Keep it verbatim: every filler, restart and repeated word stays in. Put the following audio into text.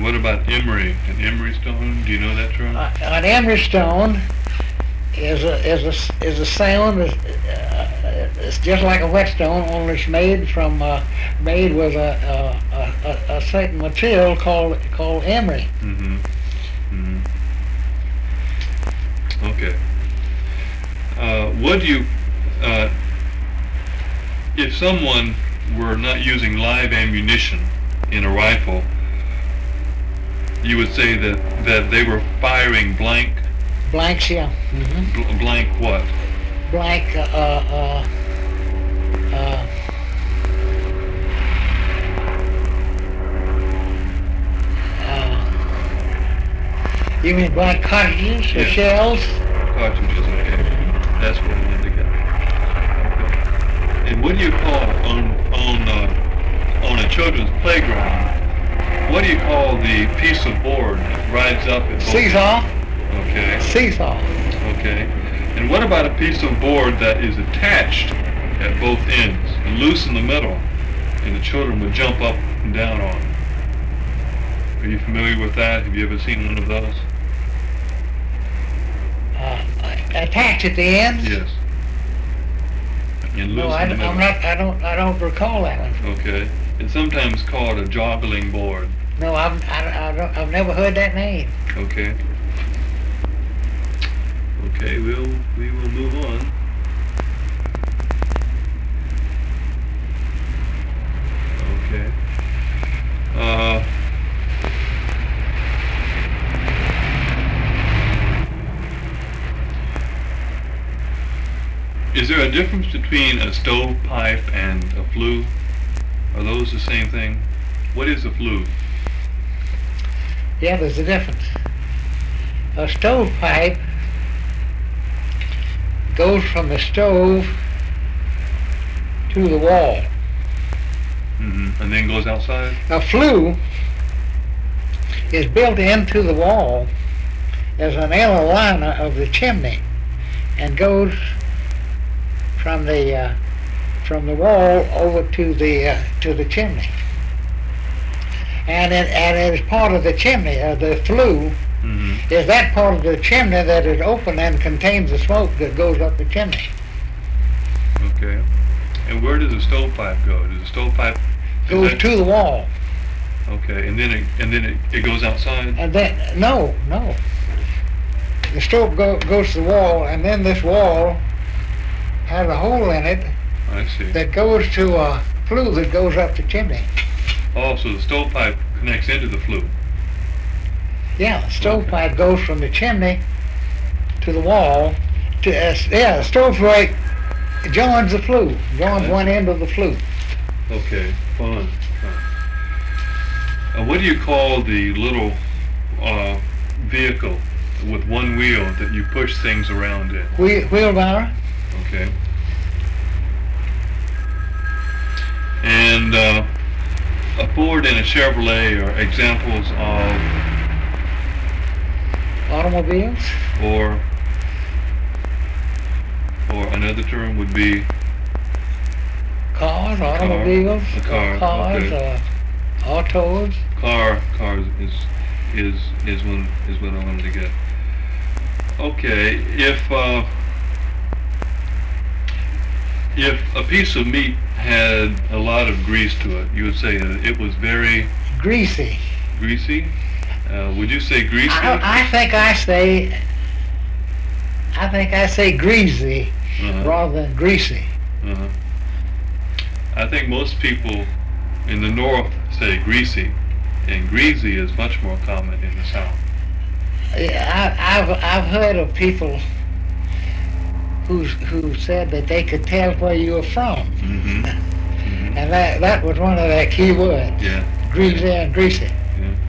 And what about emery? An emery stone? Do you know that term? Uh, an emery stone is a is a is a sound. It's, uh, it's just like a whetstone, only it's made from uh, made with a a, a a certain material called called emery. Mm-hmm. Mm-hmm. Okay. Uh, what do you, uh, if someone were not using live ammunition in a rifle, you would say that, that they were firing blank? Blanks, yeah. Mm-hmm. Bl- blank what? Blank, uh, uh, uh, uh, you mean blank cartridges or Yes. shells? Cartridges, okay. That's what I wanted to get. Okay. And what do you call on on uh, on a children's playground? What do you call the piece of board that rides up at both? Seesaw. Okay. Seesaw. Okay. And what about a piece of board that is attached at both ends and loose in the middle, and the children would jump up and down on it? Are you familiar with that? Have you ever seen one of those? Uh, attached at the ends? Yes. And loose No, I, in the middle. I'm not. I don't. I don't recall that one. Okay. It's sometimes called a joggling board. No, I've. I, I don't, I've never heard that name. Okay. Okay, we'll we will move on. Okay. Uh. Is there a difference between a stovepipe and a flue? Are those the same thing? What is a flue? Yeah, there's a difference. A stovepipe goes from the stove to the wall. Mm-hmm. And then goes outside? A flue is built into the wall as an inner liner of the chimney and goes from the uh, from the wall over to the uh, to the chimney, and it and it is part of the chimney. Uh, the flue Mm-hmm. is that part of the chimney that is open and contains the smoke that goes up the chimney. Okay. And where does the stovepipe go? Does the stovepipe Goes that, to the wall, Okay, and then it and then it, it goes outside? and then no, no. The stove go, goes to the wall, and then this wall has a hole in it I see. that goes to a flue that goes up the chimney. Oh, so the stovepipe connects into the flue. Yeah, the stovepipe goes from the chimney to the wall. To uh, yeah, the stovepipe joins the flue, joins one end of the flue. Okay, fine. fine. Uh, what do you call the little uh, vehicle with one wheel that you push things around in? Wheel, wheelbarrow. Okay. And uh, a Ford and a Chevrolet are examples of, Automobiles. or or another term would be Cars, automobiles, A car, cars, okay. uh, autos. car. Cars is is is one is what I wanted to get. Okay, if uh, if a piece of meat had a lot of grease to it, you would say that it was very Greasy. greasy. Uh, would you say greasy? I, I think I say, I think I say greasy Uh-huh. rather than greasy. Uh-huh. I think most people in the north say greasy, and greasy is much more common in the south. Yeah, I, I've I've heard of people who's who said that they could tell where you were from, Mm-hmm. Mm-hmm. and that that was one of their key words. Yeah. Greasy and greasy.